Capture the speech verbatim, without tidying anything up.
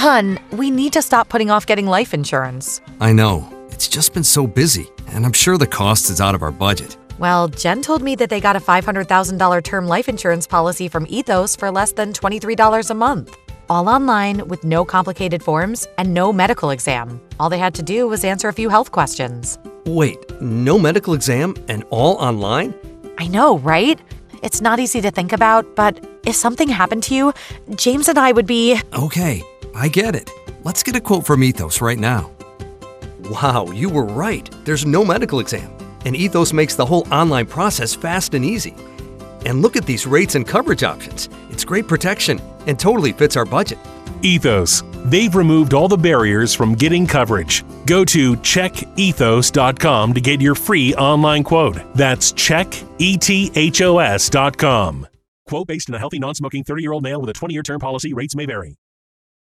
Hun, we need to stop putting off getting life insurance. I know. It's just been so busy, and I'm sure the cost is out of our budget. Well, Jen told me that they got a five hundred thousand dollars term life insurance policy from Ethos for less than twenty-three dollars a month. All online with no complicated forms and no medical exam. All they had to do was answer a few health questions. Wait, no medical exam and all online? I know, right? It's not easy to think about, but if something happened to you, James and I would be... Okay, I get it. Let's get a quote from Ethos right now. Wow, you were right. There's no medical exam. And Ethos makes the whole online process fast and easy. And look at these rates and coverage options. It's great protection and totally fits our budget. Ethos. They've removed all the barriers from getting coverage. Go to check ethos dot com to get your free online quote. That's check ethos dot com. Quote based on a healthy, non-smoking thirty-year-old male with a twenty-year term policy. Rates may vary.